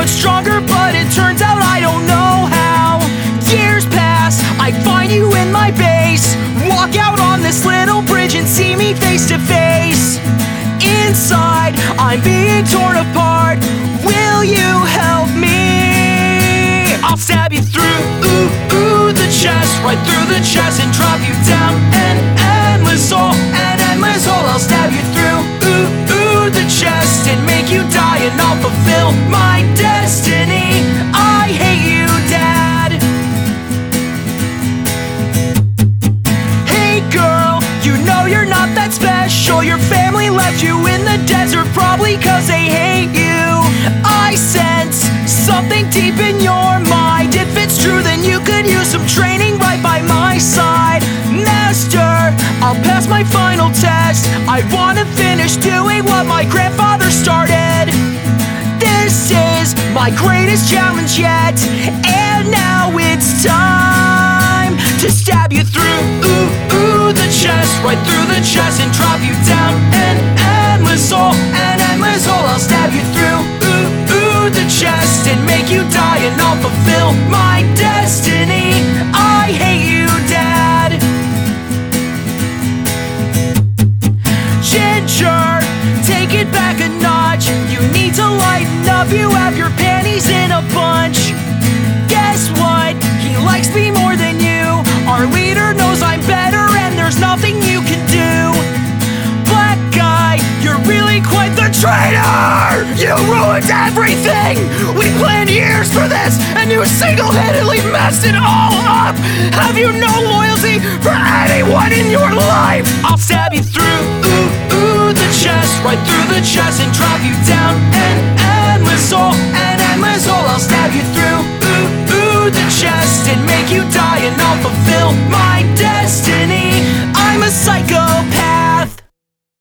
much stronger, but it turns out I don't know how. Years pass, I find you in my base. Walk out on this little bridge and see me face to face. Inside, I'm being torn apart. Will you help me? I'll stab you through the chest, right through the chest, and drop you down an endless hole, an endless hole. I'll stab you through the chest and make you die, and I'll fulfill my destiny. I hate you, Dad. Hey girl, you know you're not that special. Your family left you in the desert, probably cause they hate you. I sense something deep in your mind. If it's true, then you could use some training right by my side. Master, I'll pass my final test. I wanna finish doing what my grandfather started. This is my greatest challenge yet, and now it's time to stab you through the chest, right through the chest, and drop you down an endless hole, an endless hole. I'll stab you through the chest and make you die, and I'll fulfill my destiny. I hate you, Dad. Ginger, take it back a notch. You need to lighten up, you have your panties in a bunch. Guess what? He likes me more than you. Our leader knows I'm better, and there's nothing you can do. Black guy, you're really quite the traitor! You ruined everything! We planned years for this, and you single-handedly messed it all up! Have you no loyalty for anyone in your life? I'll stab you through the chest, right through the chest, and drop you down